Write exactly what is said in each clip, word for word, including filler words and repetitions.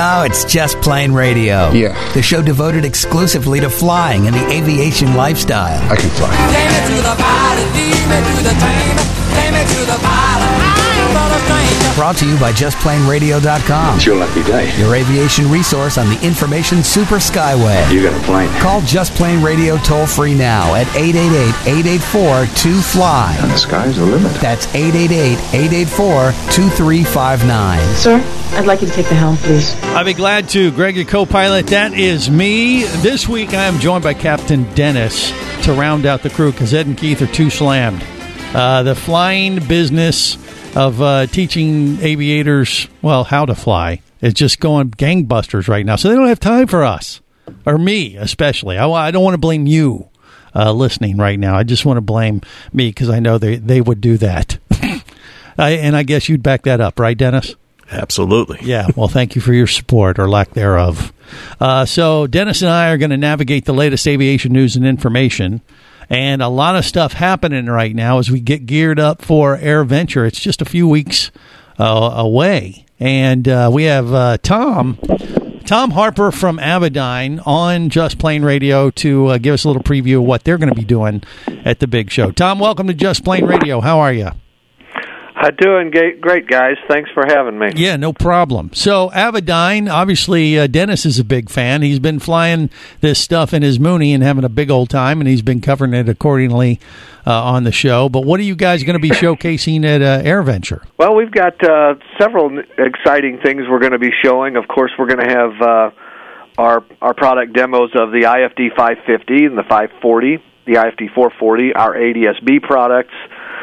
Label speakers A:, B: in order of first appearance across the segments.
A: No, it's Just Plain Radio.
B: Yeah.
A: The show devoted exclusively to flying and the aviation lifestyle.
B: I can fly.
C: Take me to the pilot, lead me to the train. Take me to the pilot, I'm not a stranger.
A: Brought to you by just plain radio dot com.
B: It's your lucky day.
A: Your aviation resource on the information super skyway.
B: You got a plane.
A: Call Just Plain Radio toll free now at eight eight eight, eight eight four, two fly.
B: And the sky's the limit.
A: That's eight eight eight, eight eight four, two three five nine.
D: Sir, I'd like you to take the helm, please.
E: I'd be glad to. Greg, your co-pilot, that is me. This week I am joined by Captain Dennis to round out the crew because Ed and Keith are too slammed. Uh, the flying business of uh, teaching aviators, well, how to fly is just going gangbusters right now. So they don't have time for us, or me especially. I, I don't want to blame you uh, listening right now. I just want to blame me because I know they, they would do that. I, and I guess you'd back that up, right, Dennis?
F: Absolutely.
E: Yeah, well, thank you for your support, or lack thereof. Uh, so Dennis and I are going to navigate the latest aviation news and information, and a lot of stuff happening right now as we get geared up for AirVenture. It's just a few weeks uh, away, and uh, we have uh, Tom, Tom Harper from Avidyne on Just Plain Radio to uh, give us a little preview of what they're going to be doing at the big show. Tom, welcome to Just Plain Radio. How are you?
G: I'm doing great, guys. Thanks for having me.
E: Yeah, no problem. So, Avidyne, obviously, uh, Dennis is a big fan. He's been flying this stuff in his Mooney and having a big old time, and he's been covering it accordingly uh, on the show. But what are you guys going to be showcasing at uh, AirVenture?
G: Well, we've got uh, several exciting things we're going to be showing. Of course, we're going to have uh, our our product demos of the I F D five fifty and the five forty, the I F D four forty, our A D S B products,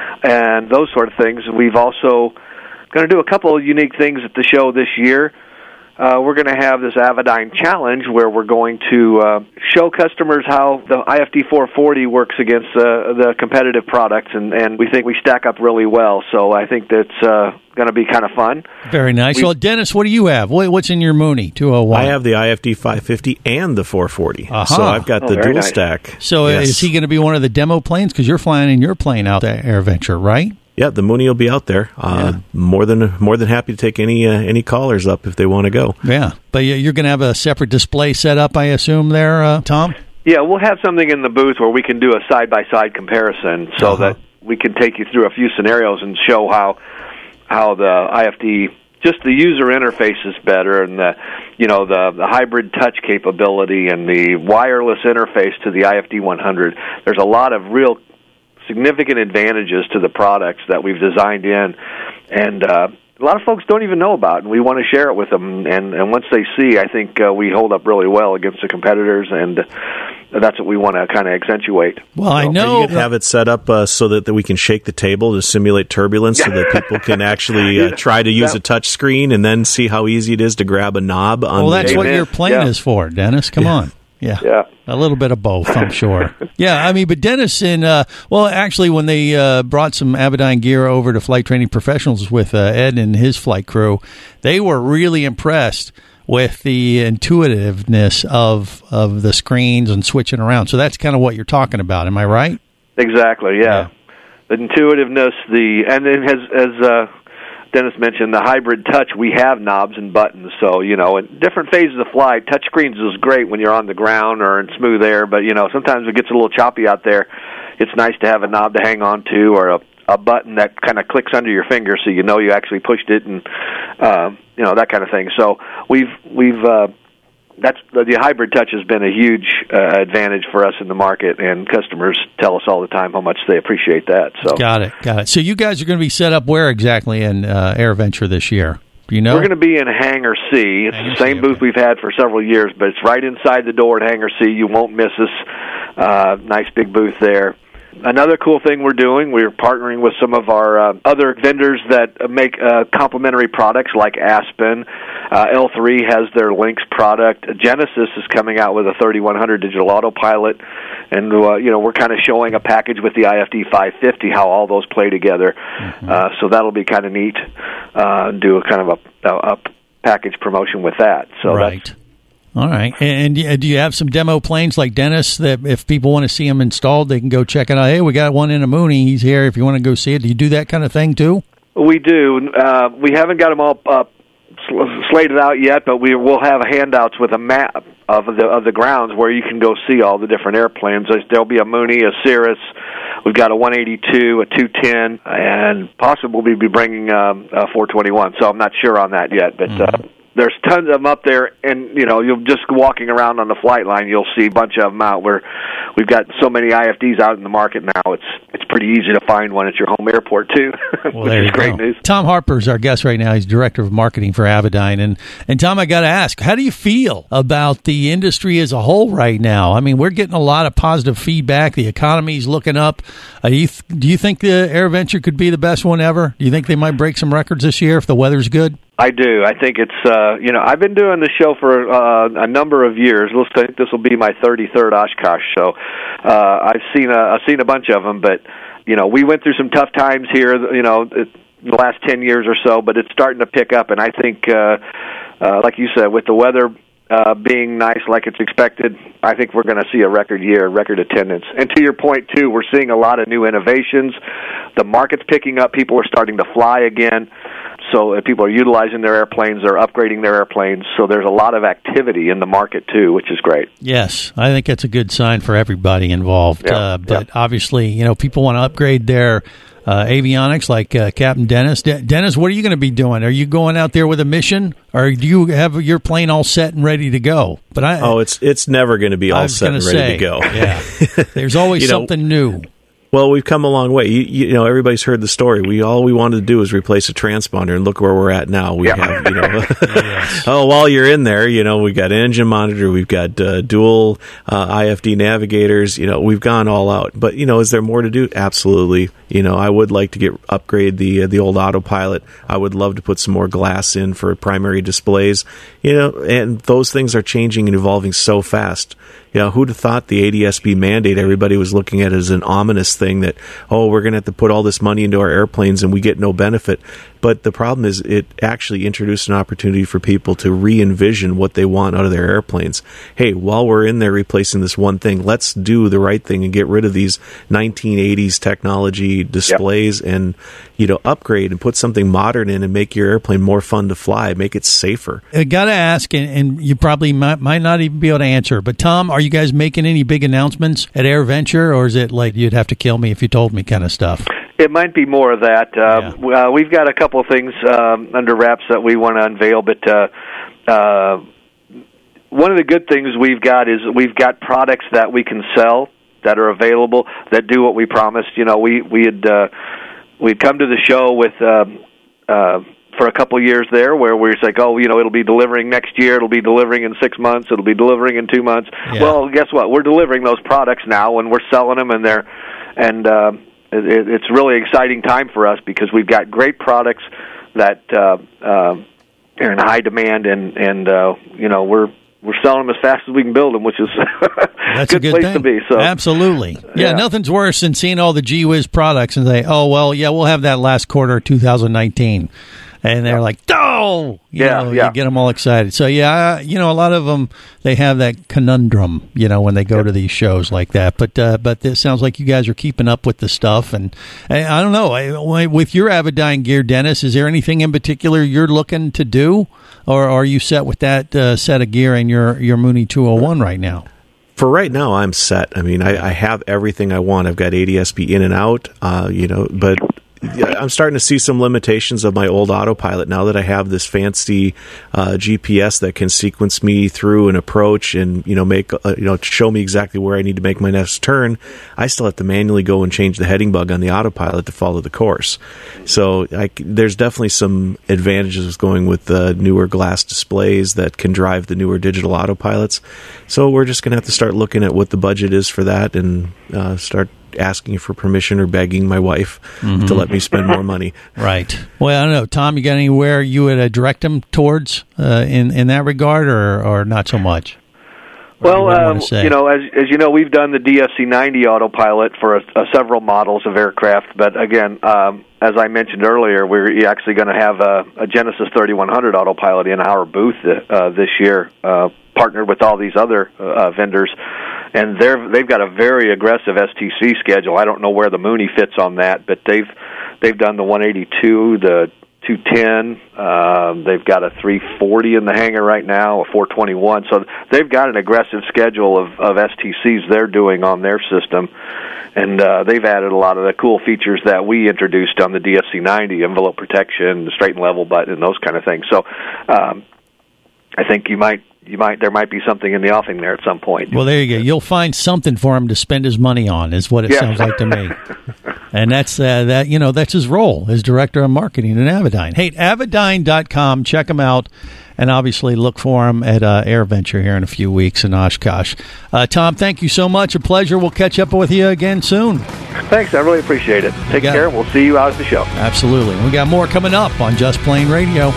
G: and those sort of things. We've also going to do a couple of unique things at the show this year. Uh, we're going to have this Avidyne Challenge where we're going to uh, show customers how the I F D four forty works against uh, the competitive products, and, and we think we stack up really well. So I think that's uh, going to be kind of fun.
E: Very nice. We, well, Dennis, what do you have? What's in your Mooney two oh one?
F: I have the I F D five fifty and the four forty.
E: Uh-huh.
F: So I've got
G: oh,
F: the dual
G: nice.
F: stack.
E: So yes. Is he going to be one of the demo planes? Because you're flying in your plane out at AirVenture, right?
F: Yeah, the Mooney will be out there. Uh, yeah. More than more than happy to take any uh, any callers up if they want to go.
E: Yeah, but you're going to have a separate display set up, I assume, there, uh, Tom?
G: Yeah, we'll have something in the booth where we can do a side-by-side comparison so uh-huh. that we can take you through a few scenarios and show how how the I F D, just the user interface is better, and the you know the, the hybrid touch capability and the wireless interface to the I F D one hundred. There's a lot of real significant advantages to the products that we've designed in, and uh, a lot of folks don't even know about, and we want to share it with them. And, and once they see, I think uh, we hold up really well against the competitors, and uh, that's what we want to kind of accentuate.
E: Well, I know
F: you can have it set up uh, so that, that we can shake the table to simulate turbulence, so that people can actually uh, try to use a touch screen and then see how easy it is to grab a knob. On
E: well, that's
F: the
E: what your plane
G: yeah.
E: is for, Dennis. Come
F: yeah.
E: on. Yeah.
G: yeah,
E: a little bit of both, I'm sure. Yeah, I mean, but Dennis and, uh, well, actually, when they uh, brought some Avidyne gear over to Flight Training Professionals with uh, Ed and his flight crew, they were really impressed with the intuitiveness of of the screens and switching around. So that's kind of what you're talking about. Am I right?
G: Exactly, yeah. yeah. The intuitiveness, the and then as, as uh, Dennis mentioned, the hybrid touch, we have knobs and buttons, so, you know, in different phases of flight, touch screens is great when you're on the ground or in smooth air, but, you know, sometimes it gets a little choppy out there. It's nice to have a knob to hang on to, or a, a button that kind of clicks under your finger so you know you actually pushed it, and, uh, you know, that kind of thing. So we've, we've, uh, that's the, the hybrid touch has been a huge uh, advantage for us in the market, and customers tell us all the time how much they appreciate that. So
E: got it, got it. So you guys are going to be set up where exactly in uh, AirVenture this year? Do you know?
G: We're going to be in Hangar C. It's
E: Hangar
G: the same
E: C,
G: booth
E: okay.
G: we've had for several years, but it's right inside the door at Hangar C. You won't miss us. Uh, nice big booth there. Another cool thing we're doing, we're partnering with some of our uh, other vendors that make uh, complementary products like Aspen. Uh, L three has their Lynx product. Genesis is coming out with a thirty-one hundred digital autopilot. And, uh, you know, we're kind of showing a package with the I F D five fifty, how all those play together. Mm-hmm. Uh, so that'll be kind of neat. Uh, do a kind of a, a, a package promotion with that. So
E: right.
G: That's,
E: all right. And do you have some demo planes like Dennis that if people want to see them installed, they can go check it out? Hey, we got one in a Mooney. He's here if you want to go see it. Do you do that kind of thing too?
G: We do. Uh, we haven't got them all up sl- slated out yet, but we will have handouts with a map of the of the grounds where you can go see all the different airplanes. There's, there'll be a Mooney, a Cirrus. We've got a one eighty-two, a two ten, and possibly we'll be bringing um, a four twenty-one. So I'm not sure on that yet, but. Mm-hmm. Uh, There's tons of them up there, and, you know, you'll just walking around on the flight line, you'll see a bunch of them out where we've got so many I F Ds out in the market now. It's it's pretty easy to find one at your home airport, too,
E: well,
G: which is great go. news.
E: Tom Harper's our guest right now. He's Director of Marketing for Avidyne. And, and Tom, I got to ask, how do you feel about the industry as a whole right now? I mean, we're getting a lot of positive feedback. The economy's looking up. Uh, do, you th- do you think the AirVenture could be the best one ever? Do you think they might break some records this year if the weather's good?
G: I do. I think it's, uh, you know, I've been doing the show for uh, a number of years. Let's think this will be my thirty-third Oshkosh show. Uh, I've seen a, I've seen a bunch of them, but, you know, we went through some tough times here, you know, the last ten years or so, but it's starting to pick up, and I think, uh, uh, like you said, with the weather uh, being nice like it's expected, I think we're going to see a record year, record attendance. And to your point, too, we're seeing a lot of new innovations. The market's picking up. People are starting to fly again. So uh, people are utilizing their airplanes, they're upgrading their airplanes, so there's a lot of activity in the market, too, which is great.
E: Yes, I think that's a good sign for everybody involved.
G: Yeah,
E: uh, but
G: yeah.
E: obviously, you know, people want to upgrade their uh, avionics like uh, Captain Dennis. De- Dennis, what are you going to be doing? Are you going out there with a mission, or do you have your plane all set and ready to go? But I,
F: Oh, it's it's never going to be all set and ready
E: say,
F: to go.
E: Yeah, there's always
F: you know,
E: something new.
F: Well, we've come a long way. You, you know, everybody's heard the story. We all we wanted to do was replace a transponder, and look where we're at now. We
G: yeah.
F: have, you know, yes. oh, while you're in there, you know, we've got an engine monitor, we've got uh, dual uh, I F D navigators. You know, we've gone all out. But you know, is there more to do? Absolutely. You know, I would like to get upgrade the uh, the old autopilot. I would love to put some more glass in for primary displays. You know, and those things are changing and evolving so fast. You know, who'd have thought the A D S B mandate, everybody was looking at it as an ominous thing that, oh, we're going to have to put all this money into our airplanes and we get no benefit. But the problem is it actually introduced an opportunity for people to re-envision what they want out of their airplanes. Hey, while we're in there replacing this one thing, let's do the right thing and get rid of these nineteen eighties technology displays yep. and, you know, upgrade and put something modern in and make your airplane more fun to fly, make it safer.
E: I got to ask, and, and you probably might, might not even be able to answer, but Tom, are you guys making any big announcements at AirVenture, or is it like you'd have to kill me if you told me kind of stuff?
G: It might be more of that. Uh, yeah. uh, we've got a couple of things um, under wraps that we want to unveil, but uh, uh, one of the good things we've got is we've got products that we can sell that are available that do what we promised. You know, we we had uh, we'd come to the show with uh, uh, for a couple of years there where we were like, oh, you know, it'll be delivering next year, it'll be delivering in six months, it'll be delivering in two months. Yeah. Well, guess what? We're delivering those products now, and we're selling them, and they're and. Uh, It's really an exciting time for us because we've got great products that uh, uh, are in high demand, and and uh, you know we're we're selling them as fast as we can build them, which is
E: That's
G: good
E: a good
G: place
E: thing.
G: to be. So
E: absolutely, yeah,
G: yeah.
E: Nothing's worse than seeing all the Gee Whiz products and say, oh well, yeah, we'll have that last quarter of two thousand nineteen. And they're like, oh, you
G: yeah,
E: know,
G: yeah.
E: you get them all excited. So, yeah, you know, a lot of them, they have that conundrum, you know, when they go yep. to these shows like that. But uh, but it sounds like you guys are keeping up with the stuff. And, and I don't know, I, with your Avidyne gear, Dennis, is there anything in particular you're looking to do? Or are you set with that uh, set of gear in your, your Mooney two oh one right now?
F: For right now, I'm set. I mean, I, I have everything I want. I've got A D S B in and out, uh, you know, but... I'm starting to see some limitations of my old autopilot now that I have this fancy uh, G P S that can sequence me through an approach and you know make uh, you know show me exactly where I need to make my next turn. I still have to manually go and change the heading bug on the autopilot to follow the course. So I, there's definitely some advantages with going with the newer glass displays that can drive the newer digital autopilots. So we're just going to have to start looking at what the budget is for that and uh, start asking for permission or begging my wife mm-hmm. to let me spend more money.
E: Right. Well, I don't know. Tom, you got anywhere you would uh, direct them towards uh, in, in that regard or, or not so much?
G: Well, you, um, you know, as as you know, we've done the D F C ninety autopilot for a, a several models of aircraft, but again, um, as I mentioned earlier, we're actually going to have a, a Genesis thirty-one hundred autopilot in our booth uh, this year, uh, partnered with all these other uh, vendors. And they're they've got a very aggressive S T C schedule. I don't know where the Mooney fits on that, but they've they've done the one eighty-two, the two ten. Um, they've got a three forty in the hangar right now, a four twenty-one. So they've got an aggressive schedule of, of S T Cs they're doing on their system. And uh, they've added a lot of the cool features that we introduced on the D F C ninety, envelope protection, the straight and level button, and those kind of things. So um, I think you might, you might, there might be something in the offing there at some point.
E: Well, there you go. You'll find something for him to spend his money on, is what it
G: Yeah.
E: sounds like to me. And that's uh, that. You know, that's his role as director of marketing at Avidyne. Hey, avidyne dot com. Check him out. And obviously look for him at uh, AirVenture here in a few weeks in Oshkosh. Uh, Tom, thank you so much. A pleasure. We'll catch up with you again soon.
G: Thanks. I really appreciate it. Take
E: got
G: care.
E: it.
G: We'll see you out at the show.
E: Absolutely. We got more coming up on Just Plain Radio.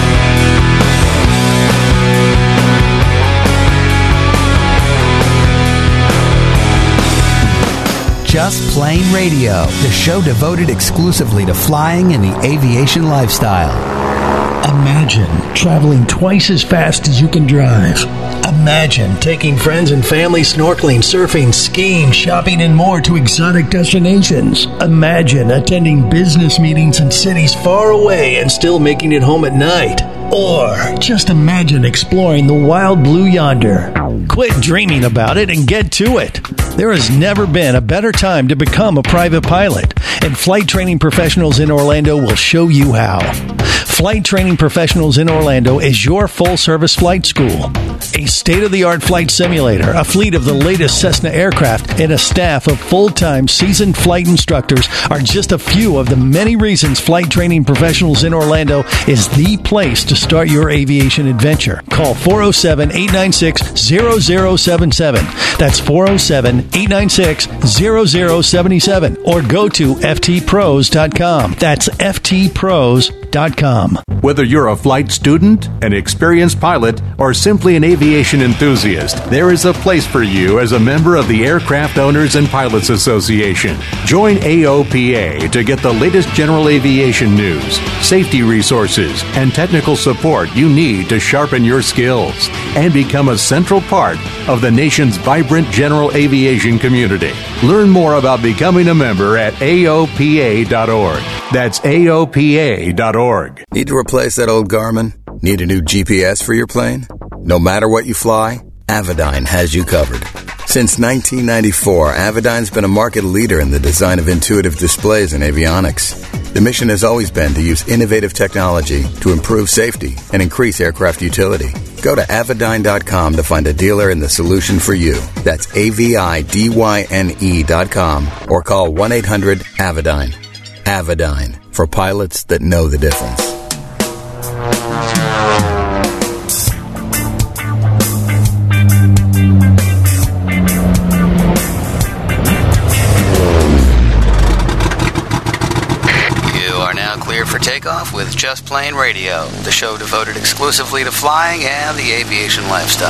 A: Just Plain Radio, the show devoted exclusively to flying and the aviation lifestyle.
B: Imagine traveling twice as fast as you can drive. Imagine taking friends and family snorkeling, surfing, skiing, shopping, and more to exotic destinations. Imagine attending business meetings in cities far away and still making it home at night. Or just imagine exploring the wild blue yonder. Quit dreaming about it and get to it. There has never been a better time to become a private pilot, and Flight Training Professionals in Orlando will show you how. Flight Training Professionals in Orlando is your full-service flight school. A state-of-the-art flight simulator, a fleet of the latest Cessna aircraft, and a staff of full-time seasoned flight instructors are just a few of the many reasons Flight Training Professionals in Orlando is the place to start your aviation adventure. Call four oh seven, eight nine six, zero zero seven seven. That's four oh seven, eight nine six, zero zero seven seven. Or go to F T pros dot com. That's F T pros dot com.
H: Whether you're a flight student, an experienced pilot, or simply an aviation enthusiast, there is a place for you as a member of the Aircraft Owners and Pilots Association. Join A O P A to get the latest general aviation news, safety resources, and technical support you need to sharpen your skills and become a central part of the nation's vibrant general aviation community. Learn more about becoming a member at A O P A dot org. That's A O P A dot org.
I: Need to replace that old Garmin? Need a new G P S for your plane? No matter what you fly, Avidyne has you covered. Since nineteen ninety-four, Avidyne's been a market leader in the design of intuitive displays and avionics. The mission has always been to use innovative technology to improve safety and increase aircraft utility. Go to avidyne dot com to find a dealer and the solution for you. That's A V I D Y N E dot com or call one eight hundred Avidyne. Avidyne, for pilots that know the difference.
J: For takeoff with Just Plain Radio, the show devoted exclusively to flying and the aviation lifestyle.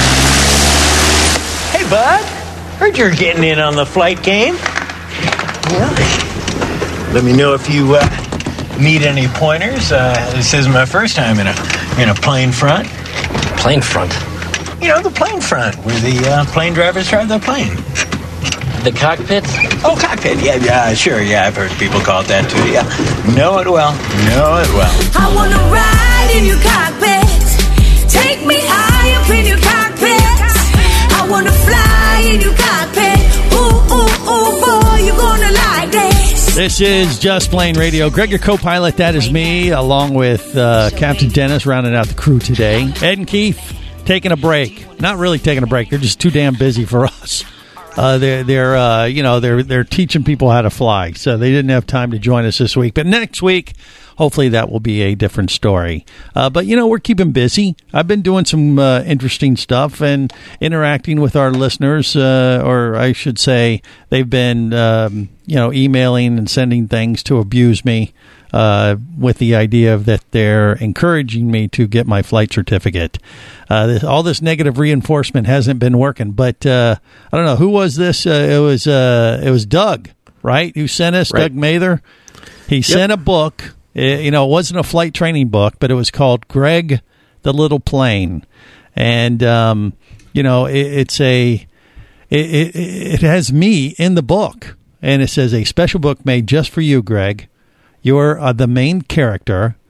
K: Hey, bud. Heard you're getting in on the flight game. Yeah. Let me know if you uh, need any pointers. Uh, this is my first time in a in a plane front.
L: Plane front?
K: You know, the plane front, where the uh, plane drivers drive the plane.
L: The cockpit?
K: Oh, cockpit. Yeah, yeah, sure. Yeah, I've heard people call it that too. Yeah, know it well. Know it well.
M: I wanna ride in your cockpit. Take me high up in your cockpit. I wanna fly in your cockpit. Ooh, ooh, ooh, boy, you gonna like this.
E: This is Just Plain Radio. Greg, your co-pilot. That is me, along with uh, Captain Dennis, rounding out the crew today. Ed and Keith taking a break. Not really taking a break. They're just too damn busy for us. Uh, they're they're uh, you know they're they're teaching people how to fly, so they didn't have time to join us this week. But next week, hopefully, that will be a different story. Uh, but you know, we're keeping busy. I've been doing some uh, interesting stuff and interacting with our listeners, uh, or I should say, they've been um, you know emailing and sending things to abuse me. Uh, with the idea of that they're encouraging me to get my flight certificate. Uh, this, all this negative reinforcement hasn't been working, but uh, I don't know who was this. Uh, it was uh, it was Doug, right? Who sent us
F: right.
E: Doug Mather. He yep. sent a book. It, you know, it wasn't a flight training book, but it was called Greg the Little Plane, and um, you know, it, it's a it, it it has me in the book, and it says a special book made just for you, Greg. You're uh, the main character.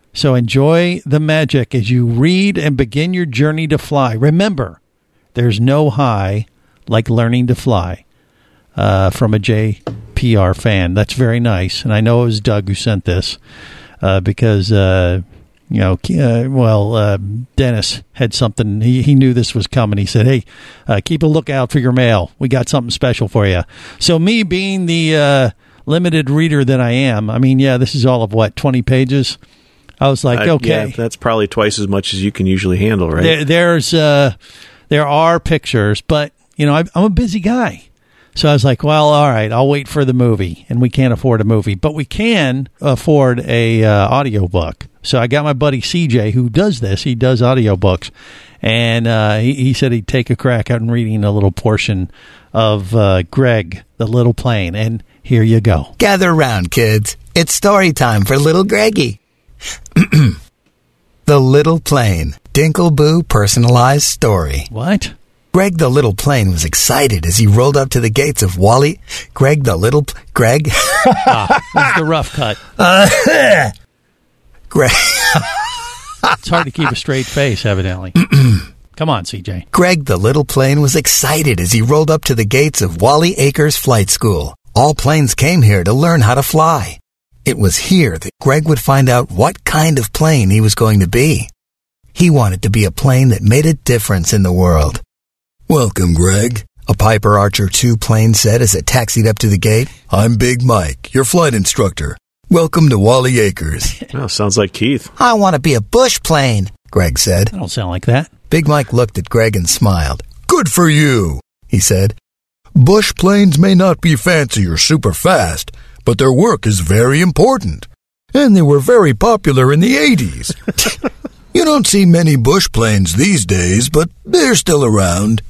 E: So enjoy the magic as you read and begin your journey to fly. Remember, there's no high like learning to fly. Uh, from a J P R fan. That's very nice. And I know it was Doug who sent this uh, because, uh, you know, uh, well, uh, Dennis had something. He, he knew this was coming. He said, hey, uh, keep a lookout for your mail. We got something special for you. So me being the uh, limited reader that I am, I mean, yeah, this is all of what, twenty pages? I was like,
F: uh,
E: okay.
F: Yeah, that's probably twice as much as you can usually handle, right?
E: There, there's, uh, there are pictures, but, you know, I, I'm a busy guy. So I was like, well, all right, I'll wait for the movie. And we can't afford a movie, but we can afford a uh, audiobook. So I got my buddy C J who does this. He does audiobooks. And uh, he, he said he'd take a crack at reading a little portion of uh, Greg, the Little Plane. And here you go.
N: Gather round, kids. It's story time for little Greggy. The Little Plane. Dinkleboo personalized story.
E: What?
N: Greg the Little Plane was excited as he rolled up to the gates of Wally. Greg the Little... Pl- Greg?
E: ah, that's the rough cut.
N: Uh, Greg...
E: It's hard to keep a straight face, evidently. Come on, C J.
N: Greg the Little Plane was excited as he rolled up to the gates of Wally Acres Flight School. All planes came here to learn how to fly. It was here that Greg would find out what kind of plane he was going to be. He wanted to be a plane that made a difference in the world. Welcome, Greg, a Piper Archer two plane said as it taxied up to the gate. I'm Big Mike, your flight instructor. Welcome to Wally Acres.
F: Oh, sounds like Keith.
N: I want to be a bush plane, Greg said.
E: I don't sound like that.
N: Big Mike looked at Greg and smiled. Good for you, he said. Bush planes may not be fancy or super fast, but their work is very important. And they were very popular in the eighties. You don't see many bush planes these days, but they're still around.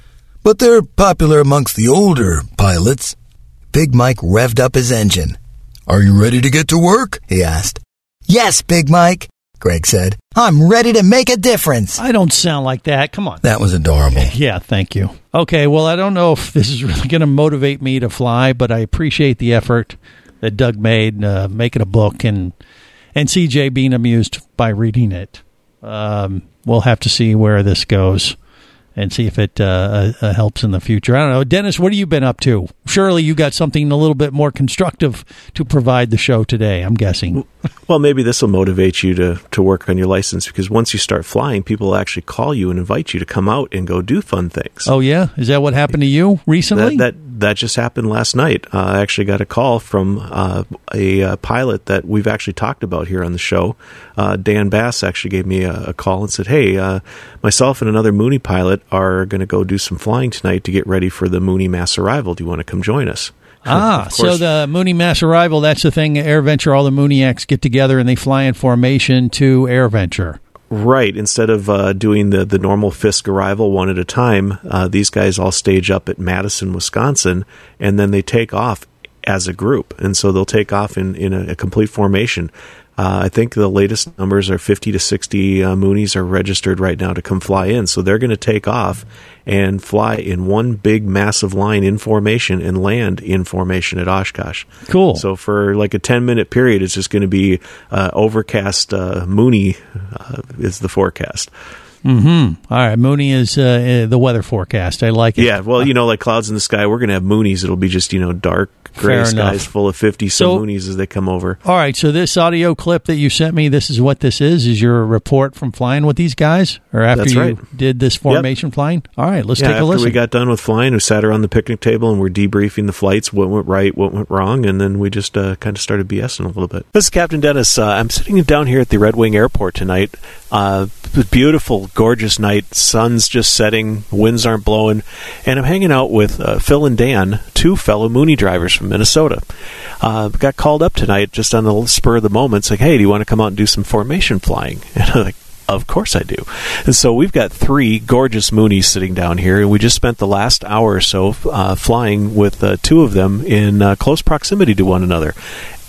N: But they're popular amongst the older pilots. Big Mike revved up his engine. Are you ready to get to work? He asked. Yes, Big Mike, Greg said. I'm ready to make a difference.
E: I don't sound like that. Come on.
N: That was adorable.
E: Yeah, thank you. Okay, well, I don't know if this is really going to motivate me to fly, but I appreciate the effort that Doug made uh, making a book and and C J being amused by reading it. Um, we'll have to see where this goes and see if it uh, uh, helps in the future. I don't know. Dennis, what have you been up to? Surely you got something a little bit more constructive to provide the show today, I'm guessing.
F: Well, maybe this will motivate you to, to work on your license, because once you start flying, people will actually call you and invite you to come out and go do fun things.
E: Oh, yeah? Is that what happened to you recently?
F: That that, that just happened last night. Uh, I actually got a call from uh, a uh, pilot that we've actually talked about here on the show. Uh, Dan Bass actually gave me a, a call and said, hey, uh, myself and another Mooney pilot are going to go do some flying tonight to get ready for the Mooney mass arrival. Do you want to come join us?
E: Ah, so the Mooney mass arrival, that's the thing, AirVenture, all the Mooneyx get together and they fly in formation to AirVenture.
F: Right. Instead of uh, doing the, the normal Fisk arrival one at a time, uh, these guys all stage up at Madison, Wisconsin, and then they take off as a group. And so they'll take off in, in a, a complete formation. Uh, I think the latest numbers are fifty to sixty uh, Moonies are registered right now to come fly in. So they're going to take off and fly in one big massive line in formation and land in formation at Oshkosh.
E: Cool.
F: So for like a ten-minute period, it's just going to be uh, overcast uh, Mooney uh, is the forecast.
E: Mm-hmm. All right. Mooney is uh, the weather forecast. I like it.
F: Yeah. Well, you know, like clouds in the sky, we're going to have Moonies. It'll be just, you know, dark, gray
E: Fair
F: skies
E: enough.
F: full of fifty some so, Moonies as they come over.
E: All right. So this audio clip that you sent me, this is what this is? Is your report from flying with these guys? Or after
F: That's
E: you
F: right.
E: did this formation yep. flying? All right. Let's
F: yeah,
E: take a listen.
F: After we got done with flying, we sat around the picnic table and we're debriefing the flights, what went right, what went wrong, and then we just uh, kind of started BSing a little bit. This is Captain Dennis. Uh, I'm sitting down here at the Red Wing Airport tonight. Uh, beautiful, gorgeous night. Sun's just setting. Winds aren't blowing. And I'm hanging out with uh, Phil and Dan, two fellow Mooney drivers from Minnesota. Uh, got called up tonight just on the spur of the moment. It's like, hey, do you want to come out and do some formation flying? And I'm like, of course I do. And so we've got three gorgeous Moonies sitting down here, and we just spent the last hour or so uh, flying with uh, two of them in uh, close proximity to one another.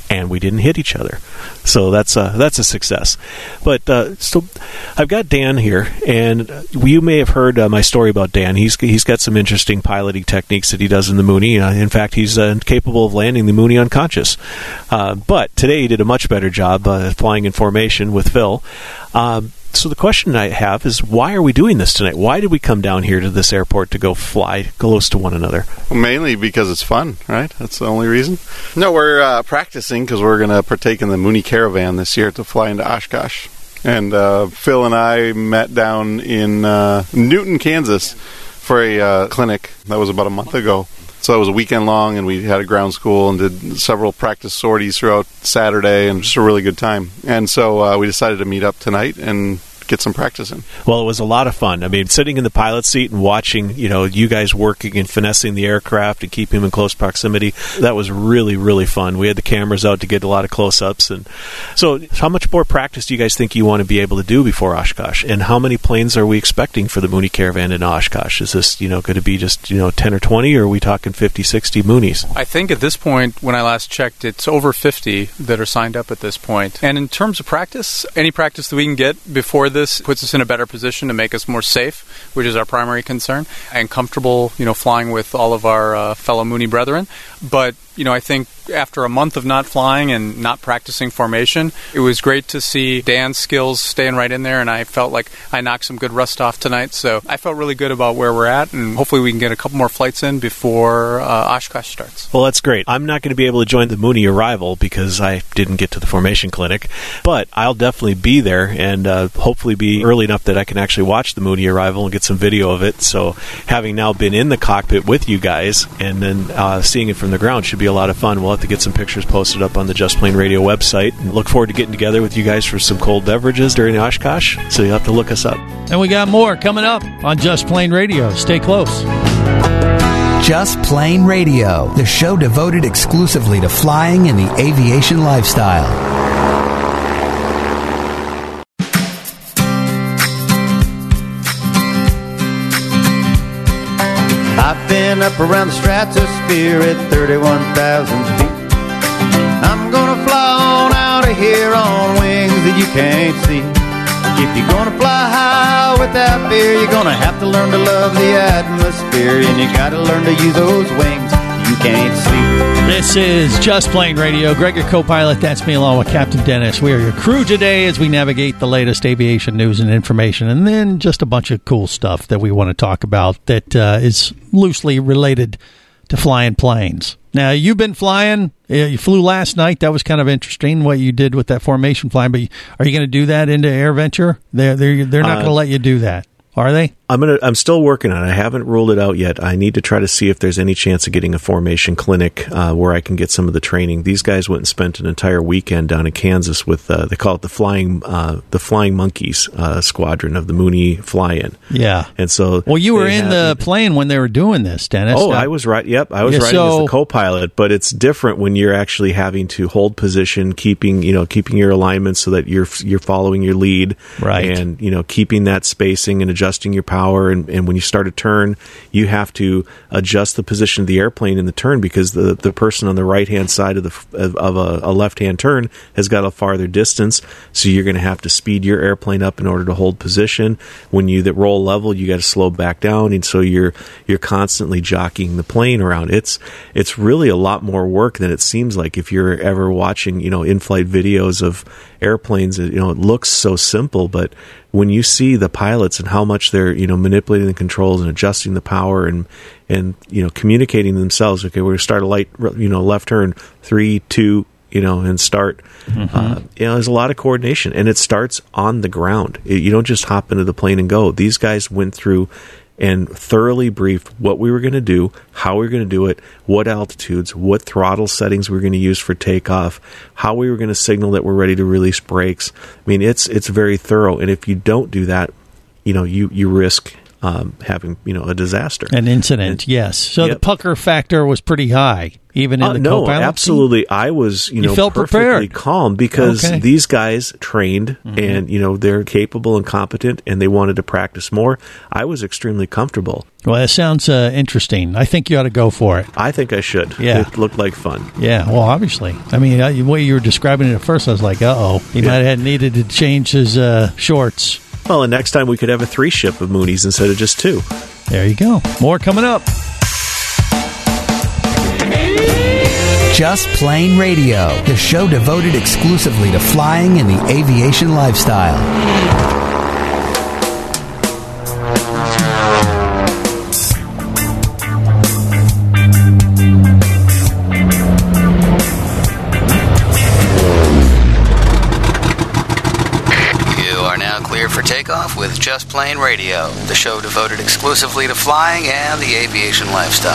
F: and we didn't hit each other. So that's a, that's a success. But uh, so I've got Dan here, and you may have heard uh, my story about Dan. He's he's got some interesting piloting techniques that he does in the Mooney. Uh, in fact, he's uh, capable of landing the Mooney unconscious. Uh, but today he did a much better job uh, flying in formation with Phil. Um, So the question I have is, why are we doing this tonight? Why did we come down here to this airport to go fly close to one another?
O: Well, mainly because it's fun, right? That's the only reason. No, we're uh, practicing because we're going to partake in the Mooney Caravan this year to fly into Oshkosh. And uh, Phil and I met down in uh, Newton, Kansas for a uh, clinic. That was about a month ago. So it was a weekend long, and we had a ground school and did several practice sorties throughout Saturday, and just a really good time. And so uh, we decided to meet up tonight and get some practice in.
F: Well, it was a lot of fun. I mean, sitting in the pilot seat and watching, you know, you guys working and finessing the aircraft and keeping them in close proximity, that was really, really fun. We had the cameras out to get a lot of close-ups. And so how much more practice do you guys think you want to be able to do before Oshkosh? And how many planes are we expecting for the Mooney Caravan in Oshkosh? Is this, you know, going to be just, you know, ten or twenty, or are we talking fifty, sixty Moonies?
P: I think at this point, when I last checked, it's over fifty that are signed up at this point. And in terms of practice, any practice that we can get before this puts us in a better position to make us more safe, which is our primary concern, and comfortable, you know, flying with all of our uh, fellow Mooney brethren. But, you know, I think after a month of not flying and not practicing formation, it was great to see Dan's skills staying right in there, and I felt like I knocked some good rust off tonight. So I felt really good about where we're at, and hopefully we can get a couple more flights in before uh, Oshkosh starts.
F: Well, that's great. I'm not going to be able to join the Mooney arrival because I didn't get to the formation clinic, but I'll definitely be there and uh, hopefully be early enough that I can actually watch the Mooney arrival and get some video of it. So having now been in the cockpit with you guys and then uh, seeing it from the ground should be a lot of fun. We'll have to get some pictures posted up on the Just Plane Radio website, and look forward to getting together with you guys for some cold beverages during Oshkosh, so you'll have to look us up.
E: And we got more coming up on Just Plane Radio. Stay close.
A: Just Plane Radio, the show devoted exclusively to flying and the aviation lifestyle.
Q: I've been up around the stratosphere at thirty-one thousand feet. I'm gonna fly on out of here on wings that you can't see. If you're gonna fly high without fear, you're gonna have to learn to love the atmosphere, and you gotta learn to use those wings you can't see.
E: This is Just Plane Radio. Greg, your co-pilot. That's me along with Captain Dennis. We are your crew today as we navigate the latest aviation news and information, and then just a bunch of cool stuff that we want to talk about that uh, is loosely related to flying planes. Now, you've been flying. You flew last night. That was kind of interesting what you did with that formation flying. But are you going to do that into AirVenture? They're they're they're not uh, going to let you do that, are they?
F: I'm gonna. I'm still working on it. I haven't ruled it out yet. I need to try to see if there's any chance of getting a formation clinic uh, where I can get some of the training. These guys went and spent an entire weekend down in Kansas with uh, they call it the flying uh, the Flying Monkeys uh, squadron of the Mooney Fly-In.
E: Yeah,
F: and so
E: well, you were in had, the plane when they were doing this, Dennis.
F: Oh,
E: uh,
F: I was right. Yep, I was
E: yeah,
F: riding
E: so,
F: as the co-pilot. But it's different when you're actually having to hold position, keeping you know keeping your alignment so that you're you're following your lead,
E: right,
F: and you know keeping that spacing and adjusting your power, and, and when you start a turn, you have to adjust the position of the airplane in the turn because the the person on the right hand side of the of, of a, a left hand turn has got a farther distance, so you're going to have to speed your airplane up in order to hold position. When you that roll level, you got to slow back down, and so you're you're constantly jockeying the plane around. It's it's really a lot more work than it seems like if you're ever watching you know in flight videos of airplanes. You know it looks so simple, but when you see the pilots and how much they're, you know, manipulating the controls and adjusting the power and, and you know, communicating themselves, okay, we're going to start a light, you know, left turn, three, two, you know, and start. Mm-hmm. Uh, you know, there's a lot of coordination, and it starts on the ground. It, you don't just hop into the plane and go. These guys went through and thoroughly briefed what we were going to do, how we were going to do it, what altitudes, what throttle settings we were going to use for takeoff, how we were going to signal that we're ready to release brakes. I mean, it's it's very thorough, and if you don't do that, you know, you, you risk um, having you know a disaster,
E: an incident. And, yes, so yep. the pucker factor was pretty high, even in
F: uh,
E: the
F: no,
E: co-pilot
F: absolutely.
E: seat?
F: I was you,
E: you
F: know
E: felt
F: perfectly
E: prepared.
F: calm because
E: okay.
F: these guys trained
E: mm-hmm.
F: and you know they're capable and competent, and they wanted to practice more. I was extremely comfortable.
E: Well, that sounds uh, interesting. I think you ought to go for it.
F: I think I should.
E: Yeah.
F: It looked like fun.
E: Yeah, well, obviously. I mean, uh, the way you were describing it at first, I was like, uh-oh. He
F: Yeah.
E: might have needed to change his uh, shorts.
F: Well, and next time we could have a three ship of Moonies instead of just two.
E: There you go. More coming up.
A: Just Plain Radio, the show devoted exclusively to flying and the aviation lifestyle.
J: For takeoff with Just Plain Radio, the show devoted exclusively to flying and the aviation lifestyle.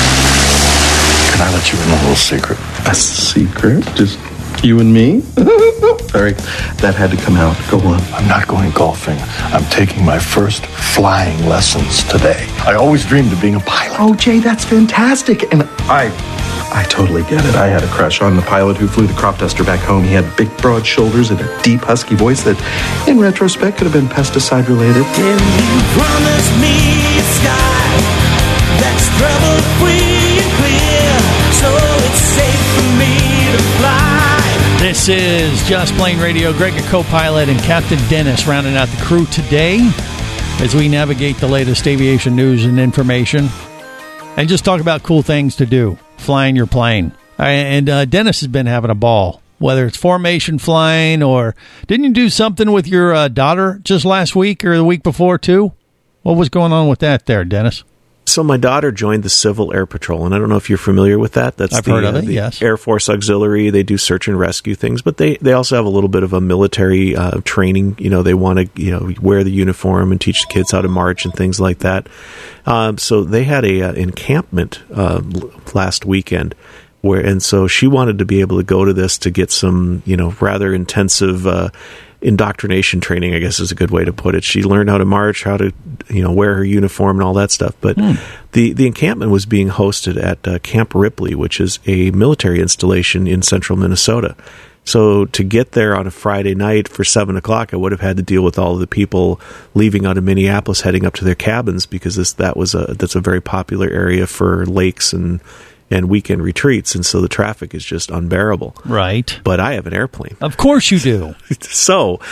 R: Can I let you in a little secret? A secret? Just you and me? Sorry, that had to come out. Go on. I'm not going golfing. I'm taking my first flying lessons today. I always dreamed of being a pilot. Oh, Jay, that's fantastic. And I... I totally get it. I had a crush on the pilot who flew the crop duster back home. He had big, broad shoulders and a deep, husky voice that, in retrospect, could have been pesticide-related.
C: Can you promise me a sky that's trouble-free and clear, so it's safe for me to fly?
E: This is Just Plain Radio. Greg, your co-pilot, and Captain Dennis rounding out the crew today as we navigate the latest aviation news and information and just talk about cool things to do. Flying your plane. And uh, Dennis has been having a ball, whether it's formation flying or didn't you do something with your uh, daughter just last week or the week before too? What was going on with that there, Dennis?
F: So my daughter joined the Civil Air Patrol, and I don't know if you're familiar with that. That's
E: I've
F: the,
E: heard of
F: uh,
E: it,
F: the
E: yes.
F: Air Force Auxiliary. They do search and rescue things, but they, they also have a little bit of a military uh, training. You know, they want to you know wear the uniform and teach the kids how to march and things like that. Um, so they had a uh, encampment uh, last weekend. Where and so she wanted to be able to go to this to get some, you know, rather intensive uh, indoctrination training, I guess is a good way to put it. She learned how to march, how to, you know, wear her uniform and all that stuff. But
E: Hmm.
F: the, the encampment was being hosted at uh, Camp Ripley, which is a military installation in central Minnesota. So to get there on a Friday night for seven o'clock, I would have had to deal with all of the people leaving out of Minneapolis, heading up to their cabins, because this that was a that's a very popular area for lakes and and weekend retreats, and so the traffic is just unbearable.
E: Right.
F: But I have an airplane.
E: Of course you do.
F: So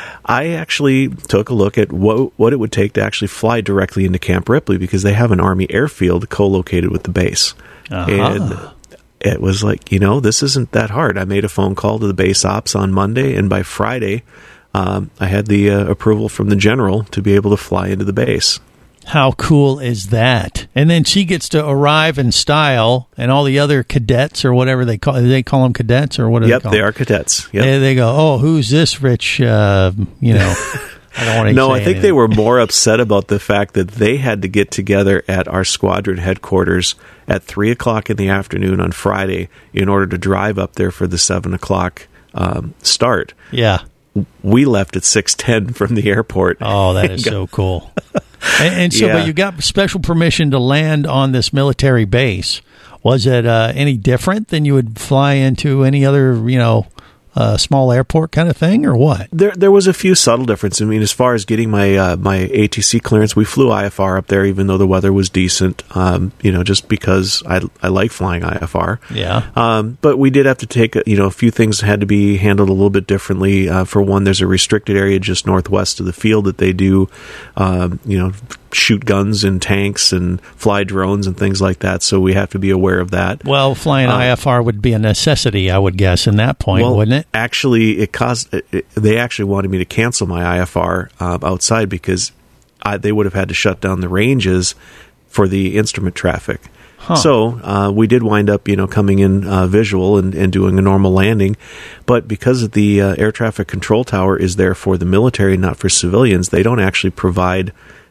F: I actually took a look at what what it would take to actually fly directly into Camp Ripley, because they have an Army airfield co-located with the base.
E: Uh-huh.
F: And it was like, you know, this isn't that hard. I made a phone call to the base ops on Monday, and by Friday, um, I had the uh, approval from the general to be able to fly into the base.
E: How cool is that? And then she gets to arrive in style, and all the other cadets or whatever they call they call them cadets or what?
F: Yep,
E: they, call
F: they
E: them?
F: are cadets. Yep.
E: They, they go, oh, who's this rich? Uh, you know, I don't want to.
F: No,
E: say
F: I think
E: anything.
F: they were more upset about the fact that they had to get together at our squadron headquarters at three o'clock in the afternoon on Friday in order to drive up there for the seven o'clock um, start.
E: Yeah.
F: We left at six ten from the airport.
E: Oh, that is so cool. And, and so,
F: Yeah.
E: but you got special permission to land on this military base. Was it uh, any different than you would fly into any other, you know, uh, small airport kind of thing, or what?
F: There, there was a few subtle differences. I mean, as far as getting my uh, my A T C clearance, we flew I F R up there, even though the weather was decent. Um, you know, just because I I like flying I F R.
E: Yeah.
F: Um, but we did have to take, you know, a few things had to be handled a little bit differently. Uh, for one, there's a restricted area just northwest of the field that they do, um, you know, shoot guns and tanks and fly drones and things like that. So we have to be aware of that.
E: Well, flying
F: Uh,
E: I F R would be a necessity, I would guess, in that point,
F: well,
E: wouldn't it?
F: Actually, it caused. It, it- they actually wanted me to cancel my I F R uh, outside because I, they would have had to shut down the ranges for the instrument traffic.
E: Huh.
F: So uh, we did wind up, you know, coming in uh, visual and, and doing a normal landing, but because the uh, air traffic control tower is there for the military, not for civilians, they don't actually provide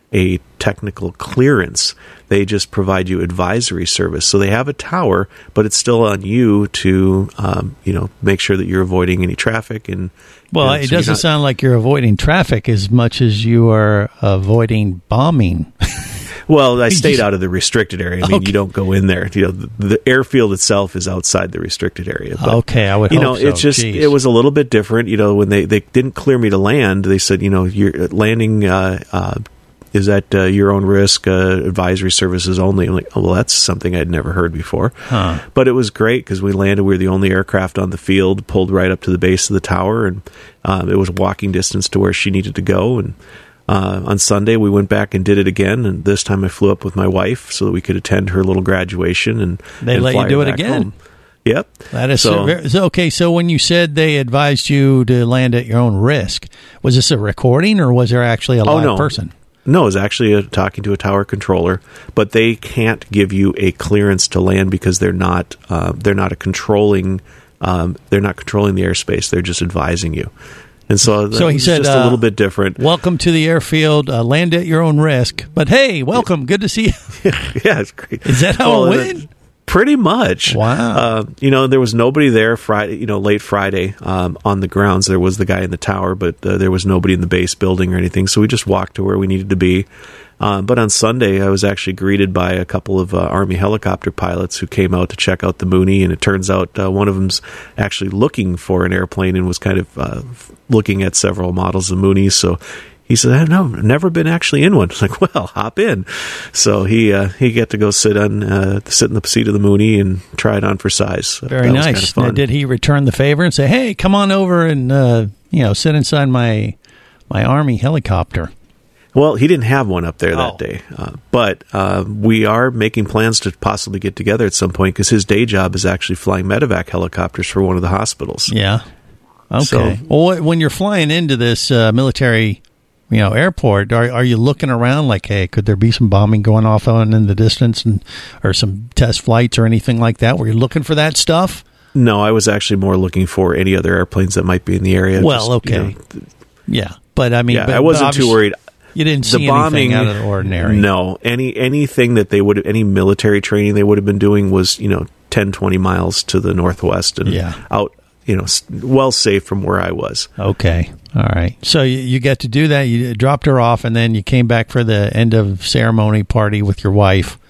F: a technical clearance. They just provide you advisory service. So they have a tower, but it's still on you to, um, you know, make sure that you're avoiding any traffic. And
E: well,
F: you know,
E: it
F: so
E: doesn't
F: not,
E: sound like you're avoiding traffic as much as you are avoiding bombing.
F: Well, I stayed out of the restricted area. I mean,
E: Okay.
F: you don't go in there. You know, the, the airfield itself is outside the restricted area. But,
E: Okay, I would
F: you
E: hope
F: know,
E: so.
F: it's just
E: Jeez.
F: it was a little bit different. You know, when they, they didn't clear me to land, they said, you know, you're landing uh, uh, is at uh, your own risk, uh, advisory services only. I'm like, oh, well, that's something I'd never heard before.
E: Huh.
F: But it was great because we landed. We were the only aircraft on the field, pulled right up to the base of the tower, and um, it was walking distance to where she needed to go. And Uh, on Sunday, we went back and did it again, and this time I flew up with my wife so that we could attend her little graduation. And
E: They
F: and
E: let
F: fly
E: you do
F: her
E: it
F: back
E: again.
F: home. Yep.
E: That is
F: so.
E: so, so okay. So when you said they advised you to land at your own risk, was this a recording or was there actually a
F: Oh,
E: live
F: no.
E: person?
F: No, it was actually a, talking to a tower controller, but they can't give you a clearance to land because they're not uh, they're not a controlling um, they're not controlling the airspace. They're just advising you. And so, that
E: So he
F: was
E: said,
F: just
E: uh,
F: a little bit different.
E: Welcome to the airfield. Uh, land at your own risk. But hey, welcome. Good to see you.
F: Yeah, it's great.
E: Is that how
F: Well,
E: it
F: that-
E: went?
F: Pretty much.
E: Wow.
F: Uh, you know, there was nobody there Friday, you know, late Friday um, on the grounds. There was the guy in the tower, but uh, there was nobody in the base building or anything. So we just walked to where we needed to be. Um, but on Sunday, I was actually greeted by a couple of uh, Army helicopter pilots who came out to check out the Mooney. And it turns out uh, one of them's actually looking for an airplane and was kind of uh, looking at several models of Moonies. So he said, "I know, I've never been actually in one." I was like, "Well, hop in." So he uh, he got to go sit on uh, sit in the seat of the Mooney and try it on for size.
E: Very
F: That was
E: nice.
F: kind of fun.
E: Now, did he return the favor and say, "Hey, come on over and uh, you know sit inside my my Army helicopter"?
F: Well, he didn't have one up there that
E: Oh.
F: day, uh, but uh, we are making plans to possibly get together at some point because his day job is actually flying medevac helicopters for one of the hospitals.
E: Yeah. Okay.
F: So-
E: well, when you're flying into this uh, military, you know, airport, are are you looking around like, hey, could there be some bombing going off on in the distance, and or some test flights or anything like that? Were you looking for that stuff?
F: No, I was actually more looking for any other airplanes that might be in the area.
E: Well,
F: Just, you
E: okay.
F: know,
E: Yeah, but I mean,
F: yeah,
E: but,
F: I wasn't
E: but
F: too worried.
E: You didn't see
F: the bombing,
E: anything out of the ordinary.
F: No, any anything that they would any military training they would have been doing was, you know, ten, twenty miles to the northwest and
E: Yeah.
F: out, you know, s- well safe from where I was.
E: Okay. All right. So you, you get to do that. You dropped her off, and then you came back for the end of ceremony party with your wife.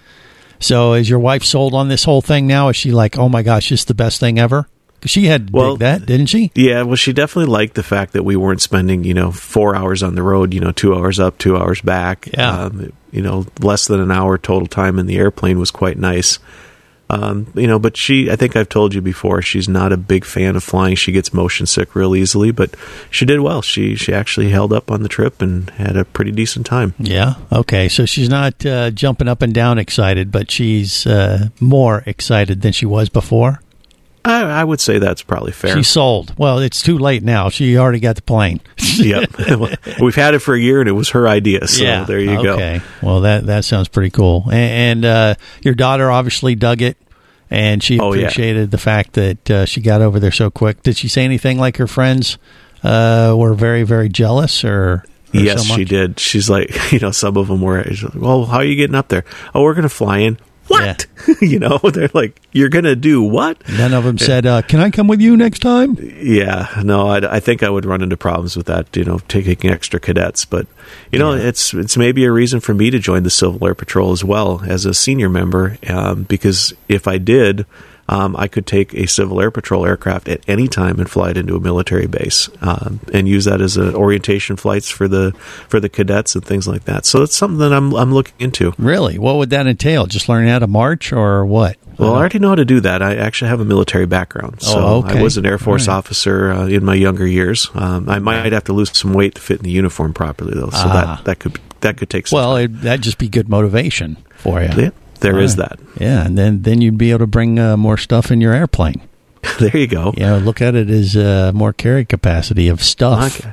E: So is your wife sold on this whole thing now? Is she like, oh my gosh, this is the best thing ever? 'Cause she had to
F: Well,
E: dig that, didn't she?
F: Yeah, well, she definitely liked the fact that we weren't spending, you know, four hours on the road, you know, two hours up, two hours back.
E: Yeah.
F: Um, you know, less than an hour total time in the airplane was quite nice. Um, you know, but she, I think I've told you before, she's not a big fan of flying. She gets motion sick real easily, but she did well. She she actually held up on the trip and had a pretty decent time.
E: Yeah. Okay. So she's not uh, jumping up and down excited, but she's uh, more excited than she was before.
F: I, I would say that's probably fair.
E: She's sold. Well, it's too late now. She already got the plane.
F: Yep. We've had it for a year, and it was her idea. So there you go.
E: Okay. Well, that that sounds pretty cool. And, and uh, your daughter obviously dug it, and she
F: Oh, yeah.
E: appreciated the fact that uh, she got over there so quick. Did she say anything like her friends uh, were very, very jealous, or? or
F: Yes,
E: so
F: she
E: much?
F: did. She's like, you know, some of them were, well, how are you getting up there? Oh, we're going to fly in. What? you know, they're like, you're going to do what?
E: None of them said, uh, "Can I come with you next time?"
F: Yeah, no, I, I think I would run into problems with that, you know, taking extra cadets. But, you know, it's it's maybe a reason for me to join the Civil Air Patrol as well as a senior member, um, because if I did, um, I could take a Civil Air Patrol aircraft at any time and fly it into a military base, um, and use that as a orientation flights for the for the cadets and things like that. So it's something that I'm I'm looking into.
E: Really? What would that entail? Just learning how to march, or what?
F: Well, I already know how to do that. I actually have a military background. So
E: Oh, okay.
F: I was an Air Force
E: All right.
F: officer uh, in my younger years. Um, I might have to lose some weight to fit in the uniform properly, though. So
E: Ah.
F: that, that could that could take some
E: Well, it, that'd just be good motivation for you.
F: Yeah, there
E: All
F: is
E: right.
F: that.
E: Yeah, and then, then you'd be able to bring uh, more stuff in your airplane.
F: There you go.
E: Yeah, look at it as uh, more carry capacity of stuff.
F: Okay.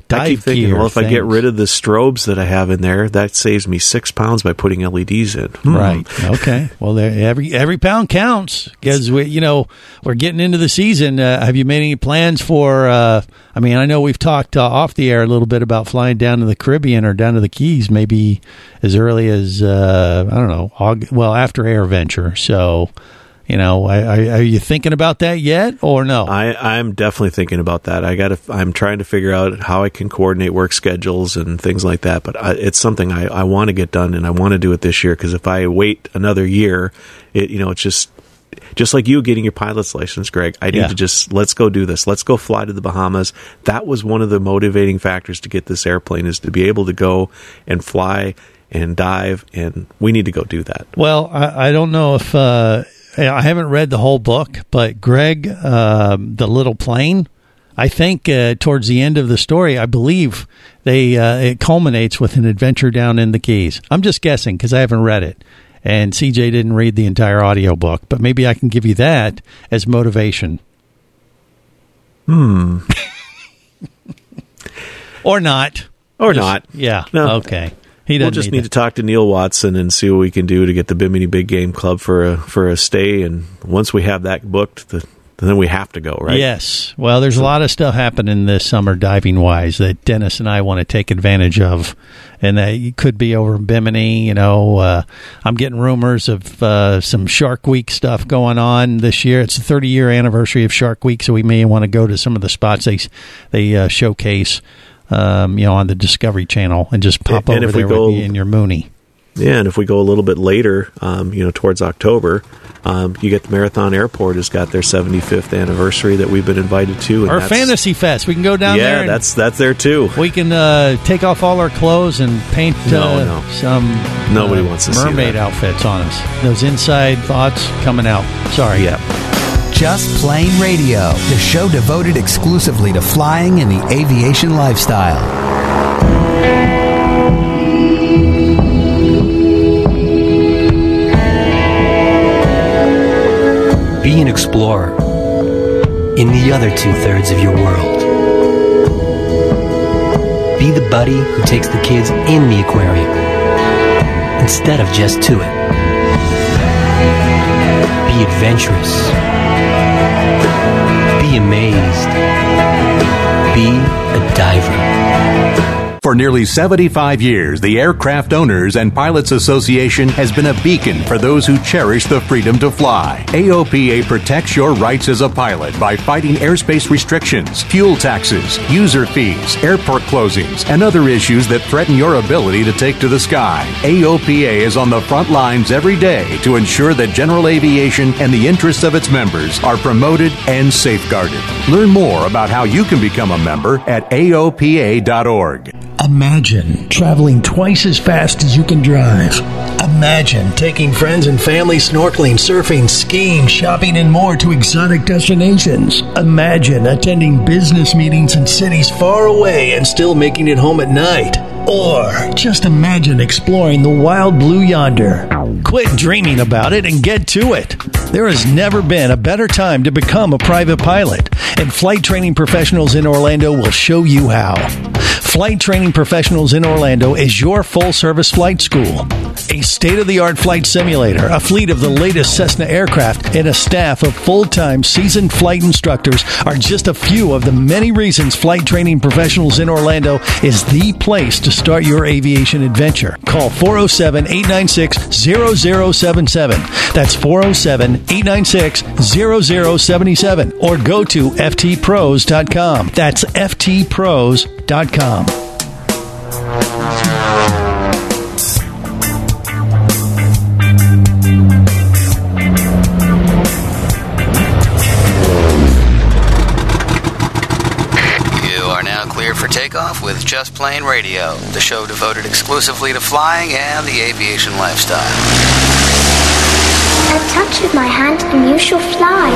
E: dive
F: I keep thinking,
E: gear
F: well, if
E: things.
F: I get rid of the strobes that I have in there, that saves me six pounds by putting L E Ds in. Hmm.
E: Right. Okay. Well, there, every every pound counts because we, you know, we're getting into the season. Uh, have you made any plans for? Uh, I mean, I know we've talked uh, off the air a little bit about flying down to the Caribbean or down to the Keys, maybe as early as uh, I don't know. August, well, after AirVenture. So, you know, I, I, are you thinking about that yet, or no?
F: I, I'm definitely thinking about that. I got to. I'm trying to figure out how I can coordinate work schedules and things like that. But I, it's something I, I want to get done, and I want to do it this year. Because if I wait another year, it you know, it's just just like you getting your pilot's license, Greg. I need
E: Yeah.
F: to just let's go do this. Let's go fly to the Bahamas. That was one of the motivating factors to get this airplane, is to be able to go and fly and dive, and we need to go do that.
E: Well, I, I don't know if. Uh, I haven't read the whole book, but Greg, um, the little plane, I think uh, towards the end of the story, I believe they uh, it culminates with an adventure down in the Keys. I'm just guessing because I haven't read it, and C J didn't read the entire audiobook, but maybe I can give you that as motivation.
F: Hmm.
E: Or not.
F: Or
E: Just-
F: not.
E: Yeah.
F: No.
E: Okay. He
F: We'll
E: doesn't
F: just
E: need
F: need to talk to Neil Watson and see what we can do to get the Bimini Big Game Club for a for a stay. And once we have that booked, the, then we have to go, right?
E: Yes. Well, there's a lot of stuff happening this summer diving-wise that Dennis and I want to take advantage of, and that could be over in Bimini. You know, uh, I'm getting rumors of uh, some Shark Week stuff going on this year. It's the thirty-year anniversary of Shark Week, so we may want to go to some of the spots they, they uh, showcase, um, you know, on the Discovery Channel and just pop
F: And
E: over
F: if we
E: there
F: go-
E: with you in your Mooney.
F: Yeah, and if we go a little bit later, um, you know, towards October, um, you get the Marathon Airport has got their seventy-fifth anniversary that we've been invited to. And
E: Or
F: that's-
E: Fantasy Fest. We can go down
F: yeah,
E: there. and
F: that's that's there too.
E: We can uh, take off all our clothes and paint
F: No,
E: uh,
F: no.
E: some
F: Nobody
E: uh,
F: wants to see
E: mermaid
F: that.
E: outfits on us. Those inside thoughts coming out. Sorry.
F: Yeah.
A: Just Plain Radio, the show devoted exclusively to flying and the aviation lifestyle.
S: Be an explorer in the other two-thirds of your world. Be the buddy who takes the kids in the aquarium instead of just to it. Be adventurous. Be amazed. Be a diver.
H: For nearly seventy-five years, the Aircraft Owners and Pilots Association has been a beacon for those who cherish the freedom to fly. A O P A protects your rights as a pilot by fighting airspace restrictions, fuel taxes, user fees, airport closings, and other issues that threaten your ability to take to the sky. A O P A is on the front lines every day to ensure that general aviation and the interests of its members are promoted and safeguarded. Learn more about how you can become a member at A O P A dot org.
B: Imagine traveling twice as fast as you can drive. Imagine taking friends and family snorkeling, surfing, skiing, shopping, and more to exotic destinations. Imagine attending business meetings in cities far away and still making it home at night. Or just imagine exploring the wild blue yonder.
E: Quit dreaming about it and get to it. There has never been a better time to become a private pilot, and Flight Training Professionals in Orlando will show you how. Flight Training Professionals in Orlando is your full-service flight school. A state-of-the-art flight simulator, a fleet of the latest Cessna aircraft, and a staff of full-time seasoned flight instructors are just a few of the many reasons Flight Training Professionals in Orlando is the place to start your aviation adventure. Call four oh seven, eight nine six, zero zero seven seven. That's four oh seven, eight nine six, zero zero seven seven. Or go to F T pros dot com. That's F T pros dot com.
J: You are now cleared for takeoff with Just Plain Radio, the show devoted exclusively to flying and the aviation lifestyle.
T: A touch of my hand and you shall fly.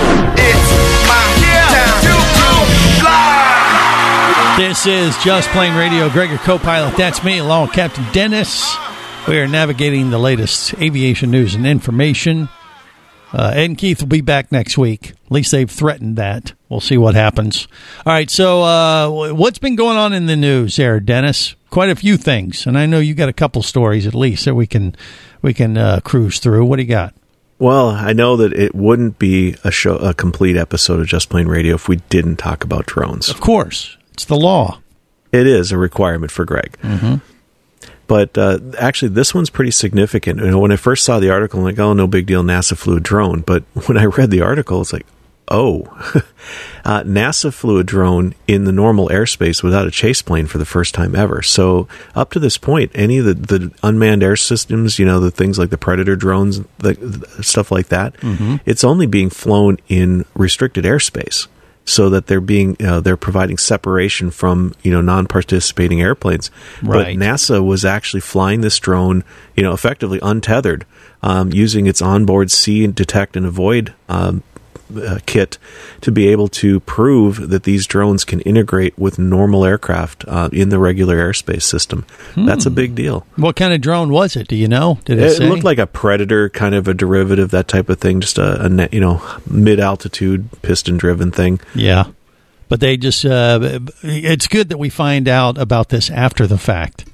E: This is Just Plain Radio. Greg, your co-pilot. That's me, along with Captain Dennis. We are navigating the latest aviation news and information. Uh, Ed and Keith will be back next week. At least they've threatened that. We'll see what happens. All right, so uh, what's been going on in the news there, Dennis? Quite a few things, and I know you got a couple stories at least that we can we can uh, cruise through. What do you got?
F: Well, I know that it wouldn't be a show, a complete episode of Just Plain Radio if we didn't talk about drones.
E: Of course, it's the law.
F: It is a requirement for Greg.
E: Mm-hmm.
F: But uh, actually, this one's pretty significant. You know, when I first saw the article, I'm like, oh, no big deal, NASA flew a drone. But when I read the article, it's like, oh, uh, NASA flew a drone in the normal airspace without a chase plane for the first time ever. So up to this point, any of the, the unmanned air systems, you know, the things like the Predator drones, the, the stuff like that,
E: mm-hmm.
F: it's only being flown in restricted airspace. So that they're being, uh, they're providing separation from, you know, non-participating airplanes.
E: Right.
F: But NASA was actually flying this drone, you know, effectively untethered, um, using its onboard see and detect and avoid um, uh, kit to be able to prove that these drones can integrate with normal aircraft uh, in the regular airspace system.
E: Hmm.
F: That's a big deal.
E: What kind of drone was it? Do you know? Did it,
F: It
E: say?
F: looked like a Predator, kind of a derivative, that type of thing, just a, a net, you know, mid-altitude piston-driven thing.
E: Yeah. But they just, uh, it's good that we find out about this after the fact.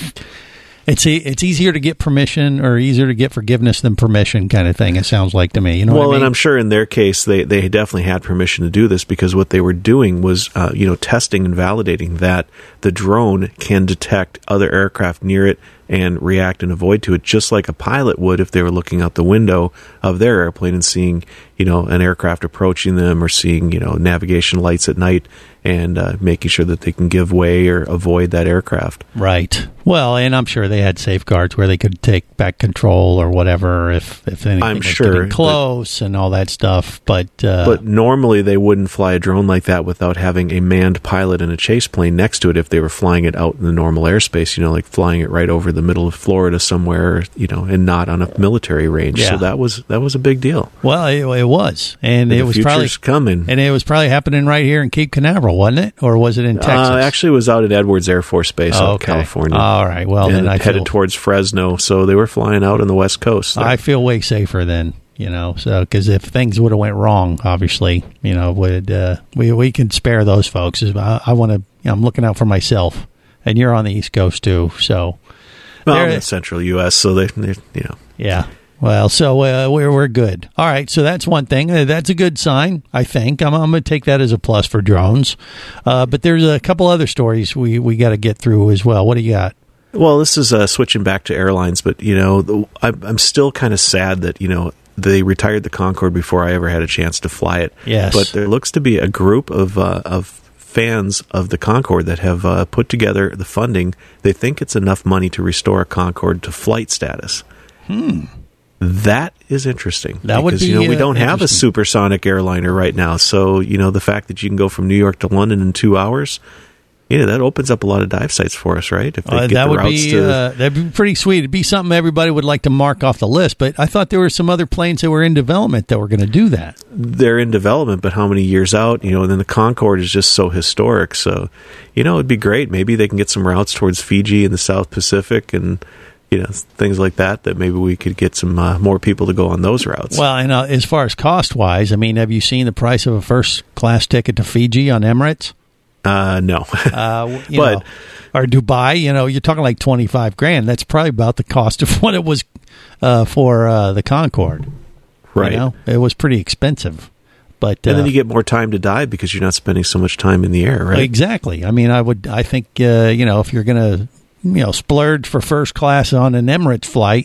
E: It's e- it's easier to get permission or easier to get forgiveness than permission kind of thing, it sounds like to me. You know
F: well,
E: what I mean?
F: and I'm sure in their case, they, they definitely had permission to do this because what they were doing was, uh, you know, testing and validating that the drone can detect other aircraft near it and react and avoid to it, just like a pilot would if they were looking out the window of their airplane and seeing, you know, an aircraft approaching them or seeing, you know, navigation lights at night and uh, making sure that they can give way or avoid that aircraft.
E: Right. Well, and I'm sure they had safeguards where they could take back control or whatever if, if anything
F: I'm
E: was
F: sure,
E: getting close and all that stuff. But uh,
F: but normally they wouldn't fly a drone like that without having a manned pilot and a chase plane next to it if they were flying it out in the normal airspace, you know, like flying it right over the middle of Florida somewhere, you know, and not on a military range.
E: Yeah.
F: So that was that was a big deal.
E: Well, it, it was, and
F: The
E: it was probably
F: future's coming,
E: and it was probably happening right here in Cape Canaveral, wasn't it, or was it in Texas?
F: Uh, actually, it was out at Edwards Air Force Base
E: Oh,
F: out in
E: okay.
F: California.
E: All right. Well,
F: and
E: then I
F: headed
E: feel,
F: towards Fresno, so they were flying out on the West Coast. there.
E: I feel way safer then, you know. So because if things would have went wrong, obviously, you know, would uh, we we can spare those folks. I, I want to. You know, I'm looking out for myself, and you're on the East Coast too, so.
F: well, I'm
E: there-
F: in the central U S, so they, they you know.
E: Yeah. Well, so uh, we're we're good. All right, so that's one thing. Uh, that's a good sign, I think. I'm, I'm going to take that as a plus for drones. Uh, but there's a couple other stories we, we got to get through as well. What do you got?
F: Well, this is uh, switching back to airlines, but, you know, the, I'm, I'm still kind of sad that, you know, they retired the Concorde before I ever had a chance to fly it.
E: Yes.
F: But there looks to be a group of uh, of fans of the Concorde that have uh, put together the funding. They think it's enough money to restore a Concorde to flight status.
E: Hmm.
F: That is interesting.
E: That would
F: because,
E: be,
F: you know, we
E: uh,
F: don't have a
E: interesting.
F: supersonic airliner right now. So, you know, the fact that you can go from New York to London in two hours, yeah, that opens up a lot of dive sites for us, right? If they
E: Uh,
F: get
E: that
F: the
E: would
F: routes
E: be
F: to
E: uh, that'd be pretty sweet. It'd be something everybody would like to mark off the list. But I thought there were some other planes that were in development that were going to do that.
F: they're in development, but how many years out? You know, and then the Concorde is just so historic. So, you know, it'd be great. Maybe they can get some routes towards Fiji and the South Pacific and, you know, things like that, that maybe we could get some uh, more people to go on those routes.
E: Well, and uh, as far as cost wise, I mean, have you seen the price of a first class ticket to Fiji on Emirates?
F: Uh, no.
E: uh, you
F: But-
E: know, or Dubai, you know, you're talking like twenty-five grand. That's probably about the cost of what it was uh, for uh, the Concorde.
F: Right.
E: You know? It was pretty expensive. But
F: and
E: uh,
F: then you get more time to dive because you're not spending so much time in the air, right?
E: Exactly. I mean, I would, I think, uh, you know, if you're going to, you know, splurge for first class on an Emirates flight,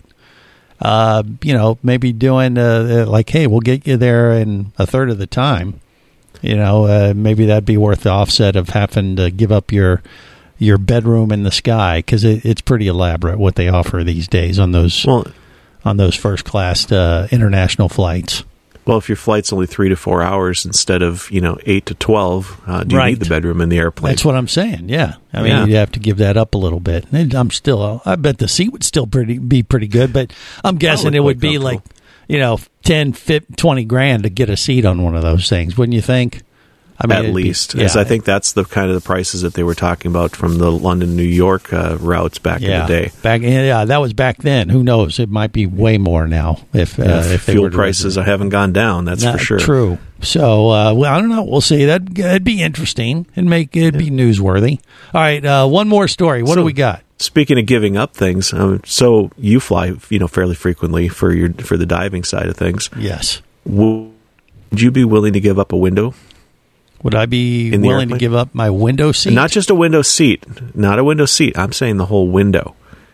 E: uh, you know, maybe doing uh, like, hey, we'll get you there in a third of the time. You know, uh, maybe that'd be worth the offset of having to give up your your bedroom in the sky because it, it's pretty elaborate what they offer these days on those
F: well,
E: on those first class uh, international flights.
F: Well, if your flight's only three to four hours instead of, you know, eight to twelve, uh, do you
E: Right.
F: need the bedroom in the airplane?
E: That's what I'm saying. Yeah, I mean,
F: Yeah.
E: you have to give that up a little bit. And I'm still, I bet the seat would still pretty be pretty good, but I'm guessing
F: look
E: it would
F: quite
E: be like, you know, ten, fifteen, twenty grand to get a seat on one of those things, wouldn't you think? I mean,
F: at
E: it'd be-
F: least, as
E: yeah.
F: I think that's the kind of the prices that they were talking about from the London, New York uh, routes back
E: yeah.
F: in the day.
E: Back, yeah, that was back then. Who knows? It might be way more now if uh,
F: Yeah,
E: if they
F: fuel
E: were to
F: prices haven't gone down. That's
E: Not
F: for sure.
E: True. So, uh, well, I don't know. We'll see. That it'd be interesting and make it'd be newsworthy. All right, uh, one more story. What
F: So,
E: do we got?
F: Speaking of giving up things, um, so you fly, you know, fairly frequently for your for the diving side of things.
E: Yes.
F: Would you be willing to give up a window?
E: Would I be
F: In the
E: willing to
F: airplane?
E: give up my window seat?
F: Not just a window seat, not a window seat. I'm saying the whole window.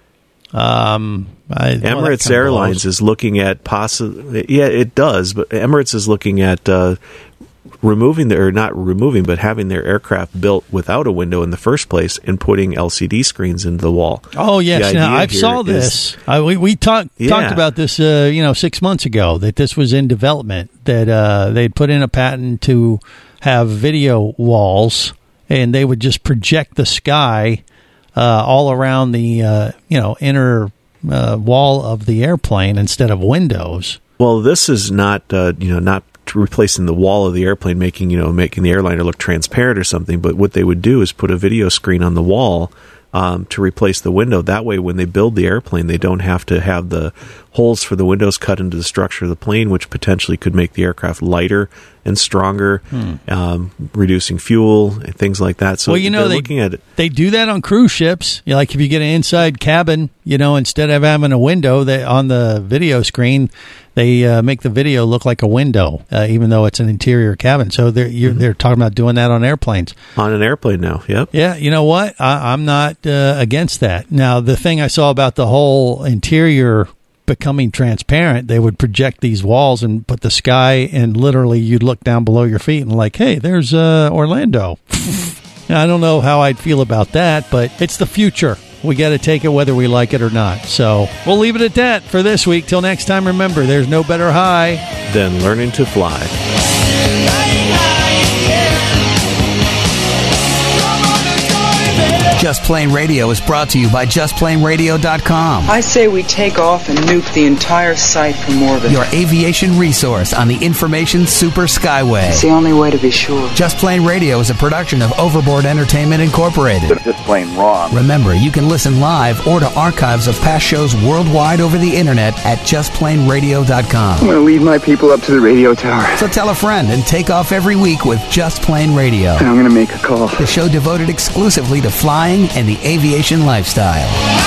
E: Um, I, well, that
F: Emirates
E: kinda
F: Airlines
E: blows.
F: is looking at possibly, yeah, it does, but Emirates is looking at uh, removing the, or not removing, but having their aircraft built without a window in the first place and putting L C D screens into the wall.
E: Oh yes,
F: The
E: now
F: idea
E: I've
F: here
E: saw
F: is-
E: this. I, we we talked
F: Yeah.
E: talked about this, uh, you know, six months ago that this was in development. That uh, they'd put in a patent to have video walls, and they would just project the sky uh, all around the uh, you know inner uh, wall of the airplane instead of windows.
F: Well, this is not, uh, you know, not replacing the wall of the airplane, making, you know, making the airliner look transparent or something. But what they would do is put a video screen on the wall um, to replace the window. That way, when they build the airplane, they don't have to have the holes for the windows cut into the structure of the plane, which potentially could make the aircraft lighter and stronger,
E: Hmm.
F: um, reducing fuel and things like that. So
E: well, you know,
F: they're
E: they,
F: looking at it.
E: they do that on cruise ships. You know, like if you get an inside cabin, you know, instead of having a window, they on the video screen, they uh, make the video look like a window, uh, even though it's an interior cabin. So they're you're, they're talking about doing that on airplanes.
F: On an airplane now, yep.
E: Yeah, you know what? I, I'm not uh, against that. Now, the thing I saw about the whole interior becoming transparent, they would project these walls and put the sky, and literally you'd look down below your feet and like, hey, there's uh, Orlando. I don't know how I'd feel about that, but it's the future. We got to take it whether we like it or not. So we'll leave it at that for this week. Till next time, remember, there's no better high
F: Then learning to fly.
A: Just Plain Radio is brought to you by just plain radio dot com.
U: I say we take off and nuke the entire site from orbit.
A: Your aviation resource on the information super skyway.
U: It's the only way to be sure.
A: Just Plain Radio is a production of Overboard Entertainment Incorporated.
V: Just plain wrong.
A: Remember, you can listen live or to archives of past shows worldwide over the internet at just plain radio dot com.
V: I'm going to leave my people up to the radio tower.
A: So tell a friend and take off every week with Just Plain Radio.
V: And I'm going to make a call.
A: The show devoted exclusively to flying and the aviation lifestyle.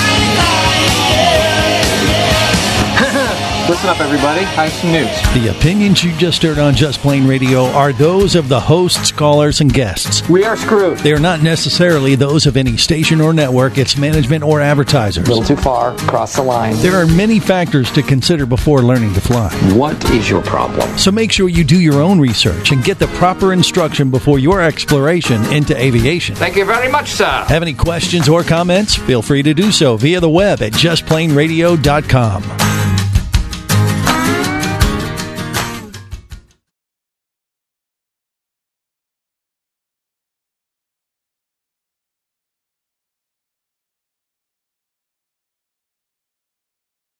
W: Listen up, everybody. I have some news.
E: The opinions you just heard on Just Plain Radio are those of the hosts, callers, and guests.
W: We are screwed.
E: They are not necessarily those of any station or network, its management, or advertisers.
W: A little too far. Cross the line.
E: There are many factors to consider before learning to fly.
W: What is your problem?
E: So make sure you do your own research and get the proper instruction before your exploration into aviation.
W: Thank you very much, sir.
E: Have any questions or comments? Feel free to do so via the web at just plain radio dot com.